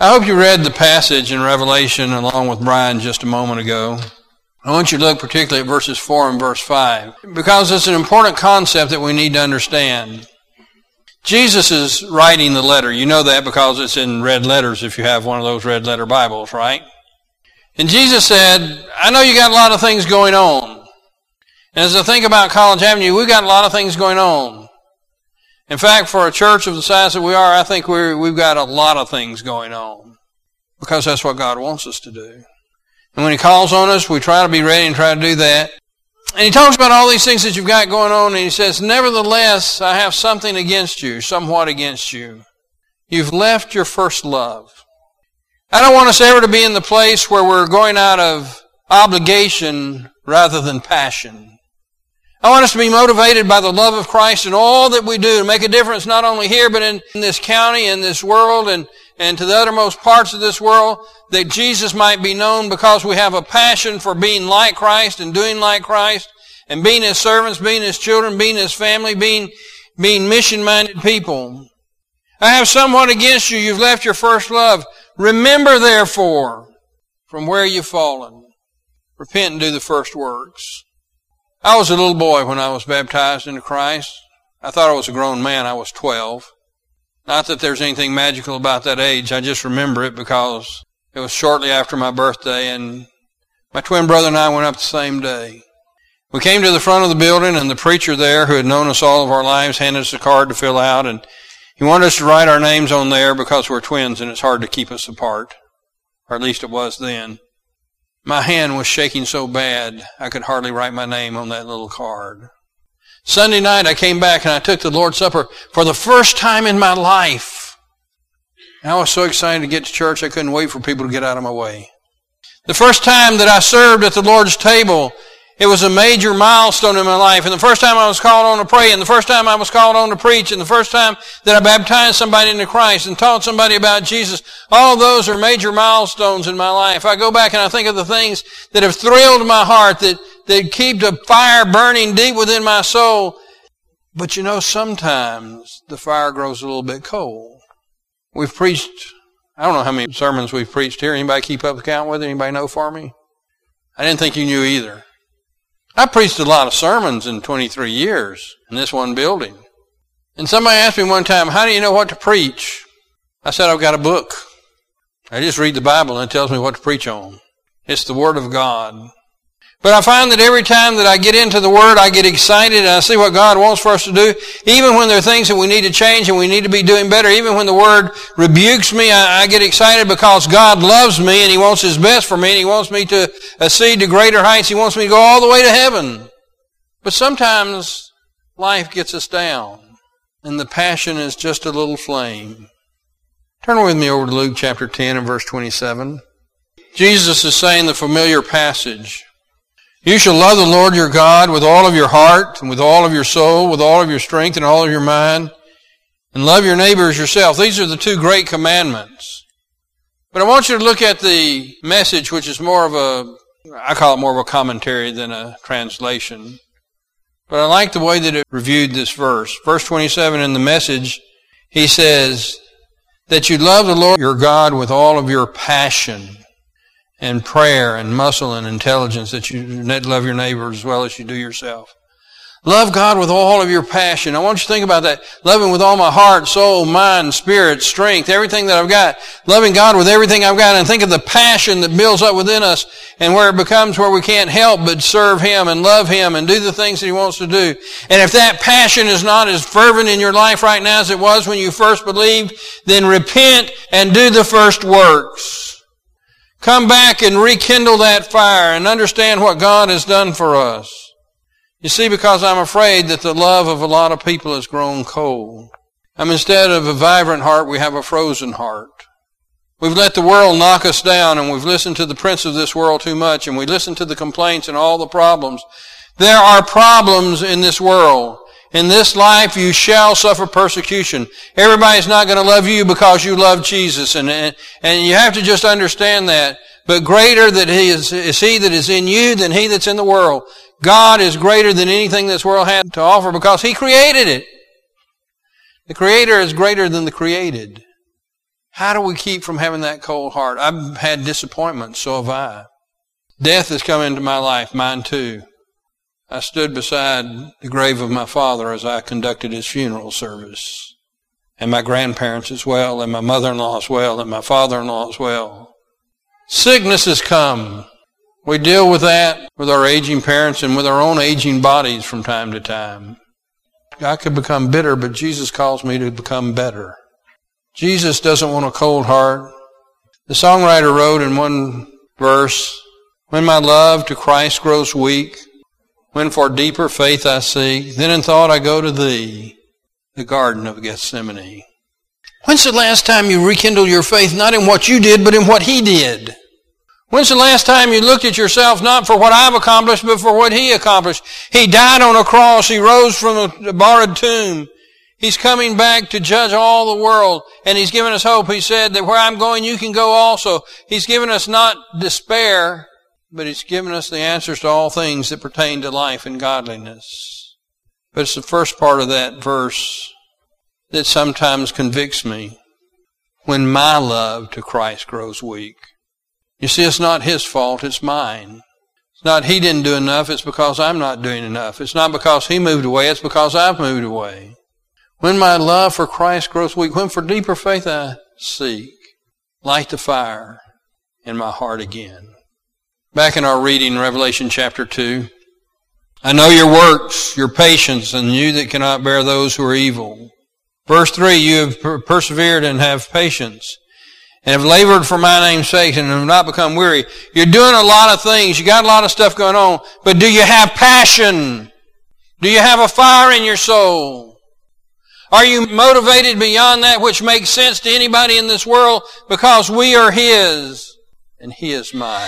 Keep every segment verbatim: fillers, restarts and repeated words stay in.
I hope you read the passage in Revelation along with Brian just a moment ago. I want you to look particularly at verses four and verse five, because it's an important concept that we need to understand. Jesus is writing the letter. You know that because it's in red letters if you have one of those red letter Bibles, right? And Jesus said, I know you got a lot of things going on. And as I think about College Avenue, we've got a lot of things going on. In fact, for a church of the size that we are, I think we're, we've got a lot of things going on, because that's what God wants us to do. And when He calls on us, we try to be ready and try to do that. And He talks about all these things that you've got going on, and He says, nevertheless, I have something against you, somewhat against you. You've left your first love. I don't want us ever to be in the place where we're going out of obligation rather than passion. I want us to be motivated by the love of Christ in all that we do to make a difference not only here but in, in this county, in this world, and, and to the uttermost parts of this world, that Jesus might be known because we have a passion for being like Christ and doing like Christ and being His servants, being His children, being His family, being, being mission-minded people. I have somewhat against you. You've left your first love. Remember, therefore, from where you've fallen. Repent and do the first works. I was a little boy when I was baptized into Christ. I thought I was a grown man. I was twelve. Not that there's anything magical about that age. I just remember it because it was shortly after my birthday, and my twin brother and I went up the same day. We came to the front of the building, and the preacher there, who had known us all of our lives, handed us a card to fill out, and he wanted us to write our names on there because we're twins and it's hard to keep us apart. Or at least it was then. My hand was shaking so bad I could hardly write my name on that little card. Sunday night I came back and I took the Lord's Supper for the first time in my life. And I was so excited to get to church I couldn't wait for people to get out of my way. The first time that I served at the Lord's table, it was a major milestone in my life. And the first time I was called on to pray, and the first time I was called on to preach, and the first time that I baptized somebody into Christ and taught somebody about Jesus, all those are major milestones in my life. I go back and I think of the things that have thrilled my heart, that, that keep the fire burning deep within my soul. But you know, sometimes the fire grows a little bit cold. We've preached, I don't know how many sermons we've preached here. Anybody keep up the count with it? Anybody know for me? I didn't think you knew either. I preached a lot of sermons in twenty-three years in this one building. And somebody asked me one time, how do you know what to preach? I said, I've got a book. I just read the Bible and it tells me what to preach on. It's the Word of God. But I find that every time that I get into the Word, I get excited and I see what God wants for us to do. Even when there are things that we need to change and we need to be doing better, even when the Word rebukes me, I, I get excited because God loves me and He wants His best for me and He wants me to accede to greater heights. He wants me to go all the way to heaven. But sometimes life gets us down and the passion is just a little flame. Turn with me over to Luke chapter ten and verse twenty-seven. Jesus is saying the familiar passage. You shall love the Lord your God with all of your heart and with all of your soul, with all of your strength and all of your mind, and love your neighbor as yourself. These are the two great commandments. But I want you to look at the Message, which is more of a, I call it more of a commentary than a translation. But I like the way that it reviewed this verse. Verse twenty-seven in the Message, he says that you love the Lord your God with all of your passion and prayer and muscle and intelligence, that you love your neighbor as well as you do yourself. Love God with all of your passion. I want you to think about that. Loving with all my heart, soul, mind, spirit, strength, everything that I've got. Loving God with everything I've got. And think of the passion that builds up within us and where it becomes where we can't help but serve Him and love Him and do the things that He wants to do. And if that passion is not as fervent in your life right now as it was when you first believed, then repent and do the first works. Come back and rekindle that fire and understand what God has done for us. You see, because I'm afraid that the love of a lot of people has grown cold. Um, instead of a vibrant heart, we have a frozen heart. We've let the world knock us down, and we've listened to the prince of this world too much, and we listen to the complaints and all the problems. There are problems in this world. In this life you shall suffer persecution. Everybody's not going to love you because you love Jesus. And, and, and you have to just understand that. But greater that he is, is He that is in you than he that's in the world. God is greater than anything this world has to offer because He created it. The Creator is greater than the created. How do we keep from having that cold heart? I've had disappointments, so have I. Death has come into my life, mine too. I stood beside the grave of my father as I conducted his funeral service, and my grandparents as well, and my mother-in-law as well, and my father-in-law as well. Sickness has come. We deal with that with our aging parents and with our own aging bodies from time to time. I could become bitter, but Jesus calls me to become better. Jesus doesn't want a cold heart. The songwriter wrote in one verse, "When my love to Christ grows weak, when for deeper faith I seek, then in thought I go to thee, the Garden of Gethsemane." When's the last time you rekindled your faith not in what you did, but in what he did? When's the last time you looked at yourself not for what I've accomplished, but for what he accomplished? He died on a cross. He rose from a borrowed tomb. He's coming back to judge all the world, and he's given us hope. He said that where I'm going, you can go also. He's given us not despair, but he's given us the answers to all things that pertain to life and godliness. But it's the first part of that verse that sometimes convicts me. When my love to Christ grows weak. You see, it's not his fault, it's mine. It's not he didn't do enough, it's because I'm not doing enough. It's not because he moved away, it's because I've moved away. When my love for Christ grows weak, when for deeper faith I seek, light the fire in my heart again. Back in our reading, Revelation chapter two, I know your works, your patience, and you that cannot bear those who are evil. Verse three, you have persevered and have patience, and have labored for my name's sake, and have not become weary. You're doing a lot of things. You got a lot of stuff going on. But do you have passion? Do you have a fire in your soul? Are you motivated beyond that which makes sense to anybody in this world? Because we are his, and he is mine.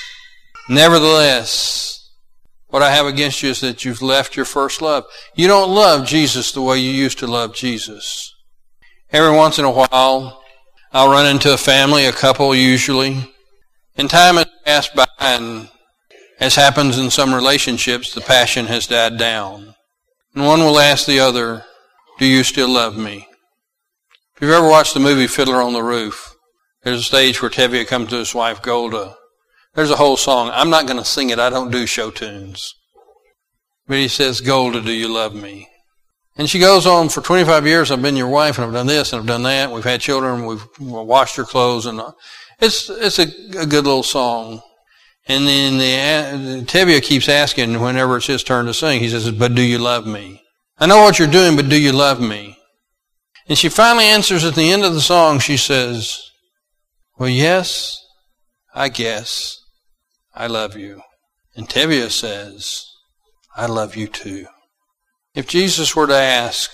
Nevertheless, what I have against you is that you've left your first love. You don't love Jesus the way you used to love Jesus. Every once in a while, I'll run into a family, a couple usually, and time has passed by, and as happens in some relationships, the passion has died down. And one will ask the other, do you still love me? If you've ever watched the movie Fiddler on the Roof, there's a stage where Tevye comes to his wife Golda. There's a whole song. I'm not going to sing it. I don't do show tunes. But he says, Golda, do you love me? And she goes on, for twenty-five years I've been your wife, and I've done this and I've done that. We've had children, we've washed your clothes, and it's it's a, a good little song. And then the, Tevye keeps asking whenever it's his turn to sing. He says, but do you love me? I know what you're doing, but do you love me? And she finally answers at the end of the song. She says, well, yes, I guess I love you. And Tevye says, I love you too. If Jesus were to ask,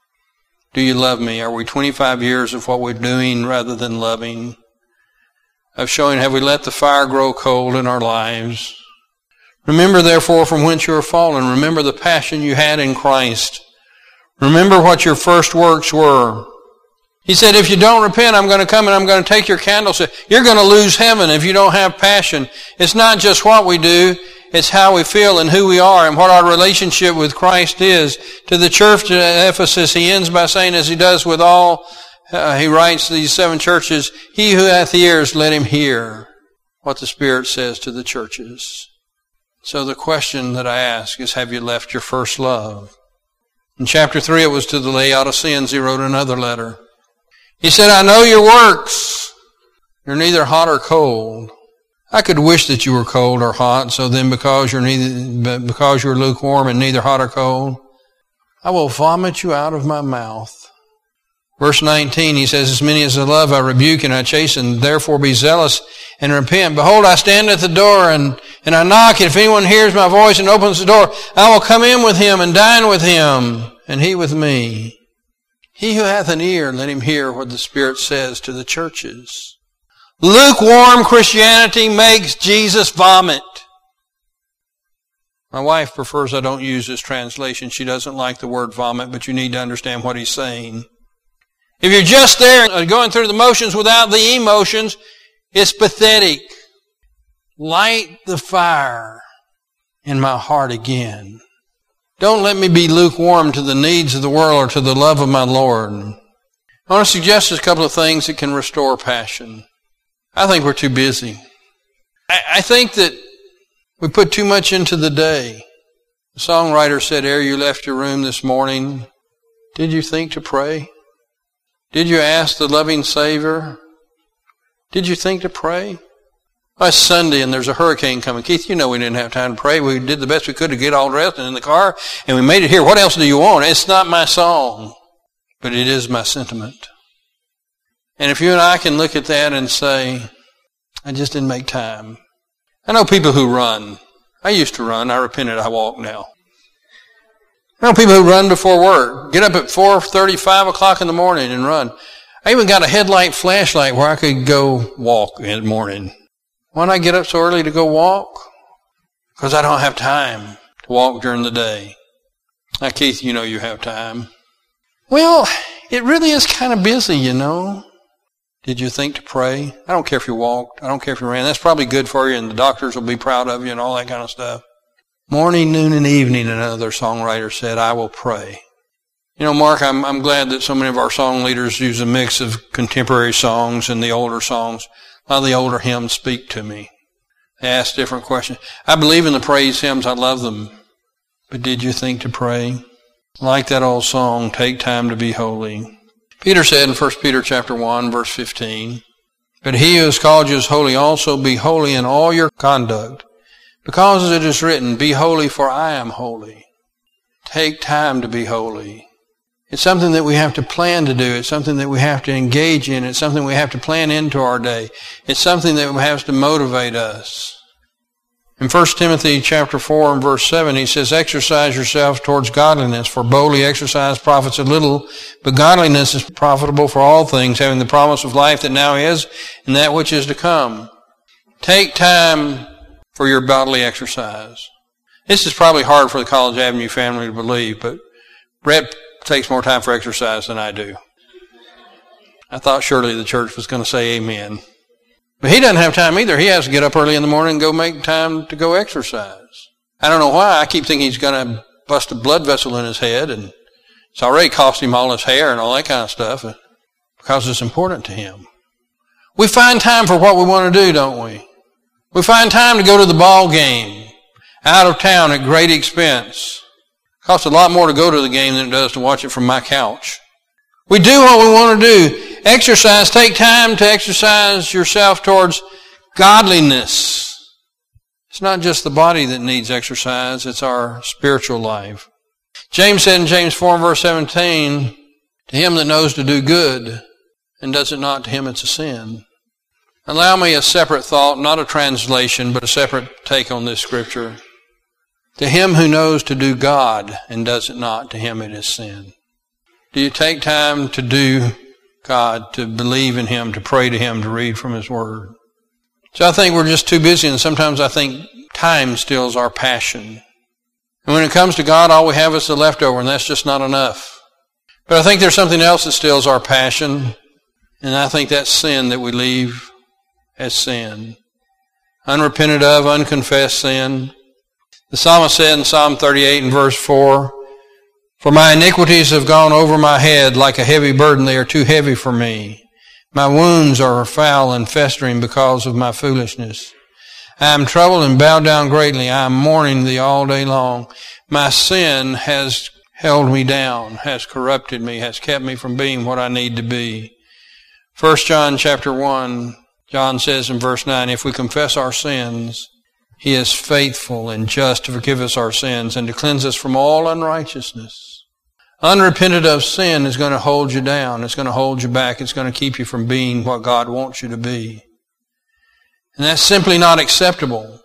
do you love me? Are we twenty-five years of what we're doing rather than loving? Of showing, have we let the fire grow cold in our lives? Remember, therefore, from whence you are fallen. Remember the passion you had in Christ. Remember what your first works were. He said, if you don't repent, I'm going to come and I'm going to take your candlestick. You're going to lose heaven if you don't have passion. It's not just what we do. It's how we feel and who we are and what our relationship with Christ is. To the church at Ephesus, he ends by saying, as he does with all, uh, he writes these seven churches, he who hath ears, let him hear what the Spirit says to the churches. So the question that I ask is, have you left your first love? In chapter three, it was to the Laodiceans he wrote another letter. He said, I know your works. You're neither hot or cold. I could wish that you were cold or hot, so then because you're neither, because you're lukewarm and neither hot or cold, I will vomit you out of my mouth. Verse nineteen, he says, as many as I love, I rebuke and I chasten, therefore be zealous and repent. Behold, I stand at the door and, and I knock. If anyone hears my voice and opens the door, I will come in with him and dine with him, and he with me. He who hath an ear, let him hear what the Spirit says to the churches. Lukewarm Christianity makes Jesus vomit. My wife prefers I don't use this translation. She doesn't like the word vomit, but you need to understand what he's saying. If you're just there and going through the motions without the emotions, it's pathetic. Light the fire in my heart again. Don't let me be lukewarm to the needs of the world or to the love of my Lord. I want to suggest a couple of things that can restore passion. I think we're too busy. I, I think that we put too much into the day. The songwriter said, ere you left your room this morning, did you think to pray? Did you ask the loving Savior? Did you think to pray? Well, it's Sunday and there's a hurricane coming. Keith, you know we didn't have time to pray. We did the best we could to get all dressed and in the car, and we made it here. What else do you want? It's not my song, but it is my sentiment. And if you and I can look at that and say, I just didn't make time. I know people who run. I used to run. I repented. I walk now. I know people who run before work. Get up at four thirty, five o'clock in the morning and run. I even got a headlight flashlight where I could go walk in the morning. Why don't I get up so early to go walk? Because I don't have time to walk during the day. Now, Keith, you know you have time. Well, it really is kind of busy, you know. Did you think to pray? I don't care if you walked. I don't care if you ran. That's probably good for you, and the doctors will be proud of you and all that kind of stuff. Morning, noon, and evening, another songwriter said, I will pray. You know, Mark, I'm, I'm glad that so many of our song leaders use a mix of contemporary songs and the older songs. A lot of the older hymns speak to me. They ask different questions. I believe in the praise hymns. I love them. But did you think to pray? Like that old song, take time to be holy. Peter said in First Peter chapter one, verse fifteen, but he who has called you is holy, also be holy in all your conduct, because it is written, be holy, for I am holy. Take time to be holy. It's something that we have to plan to do. It's something that we have to engage in. It's something we have to plan into our day. It's something that has to motivate us. In First Timothy chapter four and verse seven, he says, exercise yourselves towards godliness, for boldly exercise profits a little, but godliness is profitable for all things, having the promise of life that now is and that which is to come. Take time for your bodily exercise. This is probably hard for the College Avenue family to believe, but Brett takes more time for exercise than I do. I thought surely the church was going to say amen. But he doesn't have time either. He has to get up early in the morning and go make time to go exercise. I don't know why. I keep thinking he's going to bust a blood vessel in his head, and it's already cost him all his hair and all that kind of stuff because it's important to him. We find time for what we want to do, don't we? We find time to go to the ball game out of town at great expense. It costs a lot more to go to the game than it does to watch it from my couch. We do what we want to do. Exercise, take time to exercise yourself towards godliness. It's not just the body that needs exercise, it's our spiritual life. James said in James four verse seventeen, to him that knows to do good and does it not, to him it's a sin. Allow me a separate thought, not a translation, but a separate take on this scripture. To him who knows to do God and does it not, to him it is sin. Do you take time to do God, to believe in him, to pray to him, to read from his word? So I think we're just too busy, and sometimes I think time steals our passion. And when it comes to God, all we have is the leftover, and that's just not enough. But I think there's something else that steals our passion, and I think that's sin that we leave as sin. Unrepented of, unconfessed sin. The psalmist said in Psalm thirty-eight and verse four, for my iniquities have gone over my head like a heavy burden. They are too heavy for me. My wounds are foul and festering because of my foolishness. I am troubled and bowed down greatly. I am mourning thee all day long. My sin has held me down, has corrupted me, has kept me from being what I need to be. First John chapter one, John says in verse nine, if we confess our sins, he is faithful and just to forgive us our sins and to cleanse us from all unrighteousness. Unrepented of sin is going to hold you down. It's going to hold you back. It's going to keep you from being what God wants you to be. And that's simply not acceptable.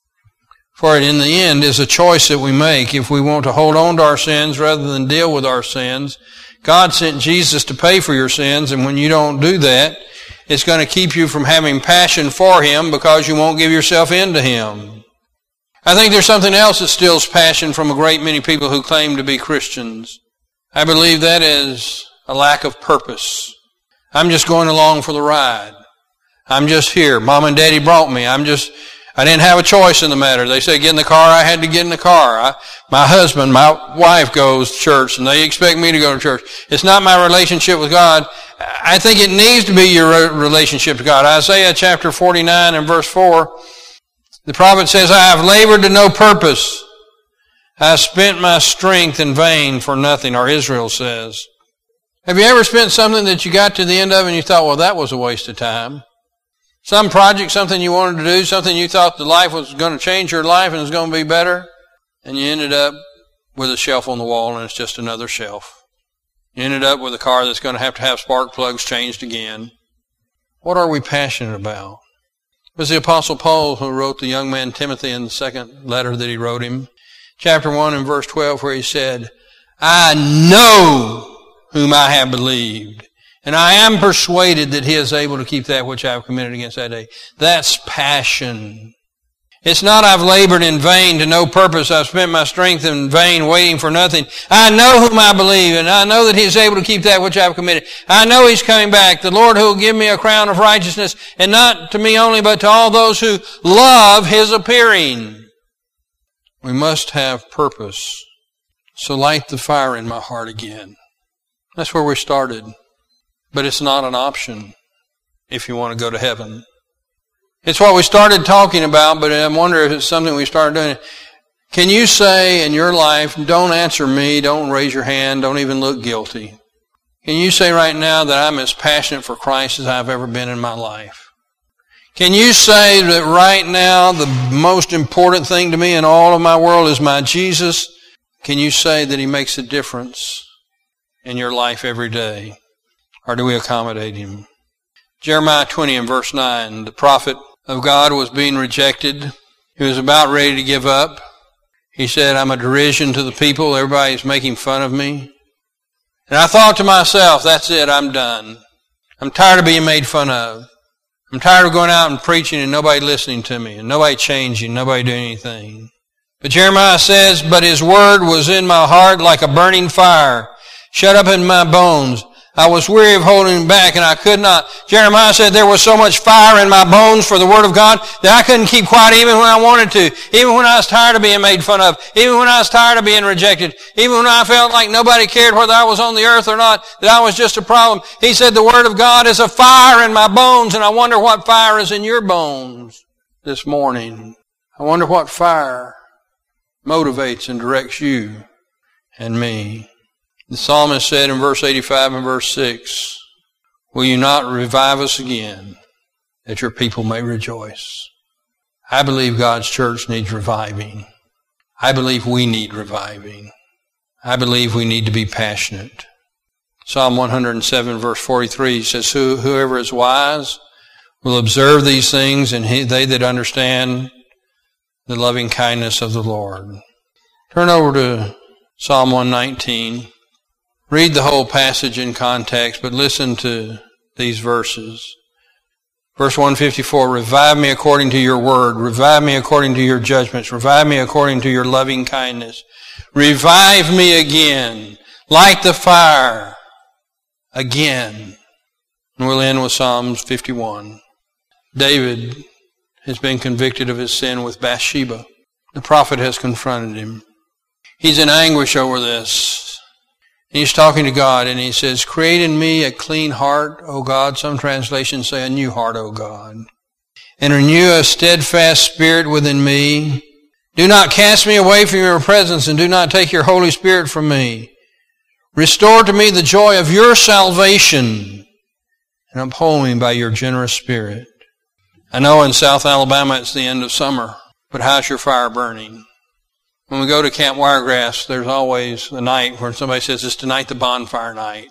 For it in the end is a choice that we make. If we want to hold on to our sins rather than deal with our sins, God sent Jesus to pay for your sins, and when you don't do that, it's going to keep you from having passion for him because you won't give yourself in to him. I think there's something else that steals passion from a great many people who claim to be Christians. I believe that is a lack of purpose. I'm just going along for the ride. I'm just here. Mom and Daddy brought me. I'm just, I didn't have a choice in the matter. They said, get in the car, I had to get in the car. I, my husband, my wife goes to church, and they expect me to go to church. It's not my relationship with God. I think it needs to be your relationship to God. Isaiah chapter forty-nine and verse four, the prophet says, I have labored to no purpose. I have spent my strength in vain for nothing, or Israel says. Have you ever spent something that you got to the end of and you thought, well, that was a waste of time? Some project, something you wanted to do, something you thought the life was going to change your life and was going to be better, and you ended up with a shelf on the wall and it's just another shelf. You ended up with a car that's going to have to have spark plugs changed again. What are we passionate about? It was the Apostle Paul who wrote the young man Timothy in the second letter that he wrote him, chapter one and verse twelve, where he said, I know whom I have believed, and I am persuaded that he is able to keep that which I have committed against that day. That's passion. It's not I've labored in vain to no purpose. I've spent my strength in vain waiting for nothing. I know whom I believe, and I know that he is able to keep that which I have committed. I know he's coming back. The Lord who will give me a crown of righteousness, and not to me only, but to all those who love his appearing. We must have purpose. So light the fire in my heart again. That's where we started. But it's not an option if you want to go to heaven. It's what we started talking about, but I wonder if it's something we started doing. Can you say in your life, don't answer me, don't raise your hand, don't even look guilty. Can you say right now that I'm as passionate for Christ as I've ever been in my life? Can you say that right now the most important thing to me in all of my world is my Jesus? Can you say that he makes a difference in your life every day? Or do we accommodate him? Jeremiah twenty and verse nine, the prophet of God was being rejected. He was about ready to give up. He said, I'm a derision to the people. Everybody's making fun of me. And I thought to myself, that's it, I'm done. I'm tired of being made fun of. I'm tired of going out and preaching and nobody listening to me and nobody changing, nobody doing anything. But Jeremiah says, but his word was in my heart like a burning fire, shut up in my bones. I was weary of holding back and I could not. Jeremiah said there was so much fire in my bones for the word of God that I couldn't keep quiet even when I wanted to. Even when I was tired of being made fun of. Even when I was tired of being rejected. Even when I felt like nobody cared whether I was on the earth or not, that I was just a problem. He said the word of God is a fire in my bones, and I wonder what fire is in your bones this morning. I wonder what fire motivates and directs you and me. The psalmist said in verse eighty-five and verse six, will you not revive us again, that your people may rejoice? I believe God's church needs reviving. I believe we need reviving. I believe we need to be passionate. Psalm one hundred seven verse forty-three says, whoever is wise will observe these things, and he, they that understand the loving kindness of the Lord. Turn over to Psalm one nineteen. Read the whole passage in context, but listen to these verses. Verse one fifty-four, revive me according to your word. Revive me according to your judgments. Revive me according to your loving kindness. Revive me again. Light the fire again. And we'll end with Psalms fifty-one. David has been convicted of his sin with Bathsheba. The prophet has confronted him. He's in anguish over this. He's talking to God, and he says, create in me a clean heart, O God. Some translations say a new heart, O God. And renew a steadfast spirit within me. Do not cast me away from your presence, and do not take your Holy Spirit from me. Restore to me the joy of your salvation, and uphold me by your generous spirit. I know in South Alabama it's the end of summer, but how's your fire burning? When we go to Camp Wiregrass, there's always a night where somebody says, it's tonight the bonfire night.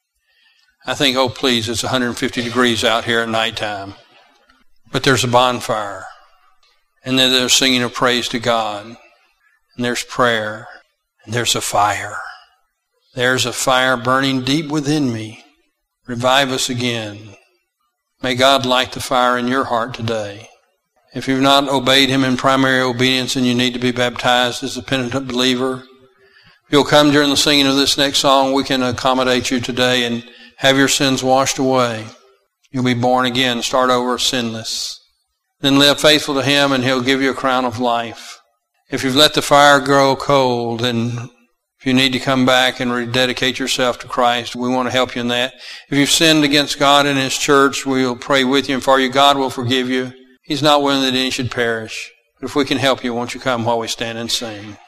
I think, oh please, it's one hundred fifty degrees out here at nighttime. But there's a bonfire. And then there's singing of praise to God. And there's prayer. And there's a fire. There's a fire burning deep within me. Revive us again. May God light the fire in your heart today. If you've not obeyed him in primary obedience and you need to be baptized as a penitent believer, if you'll come during the singing of this next song, we can accommodate you today and have your sins washed away. You'll be born again, start over sinless. then live faithful to Him and He'll give you a crown of life. If you've let the fire grow cold, then if you need to come back and rededicate yourself to Christ, we want to help you in that. If you've sinned against God and His church, we'll pray with you and for you. God will forgive you. He's not willing that any should perish. But if we can help you, won't you come while we stand and sing?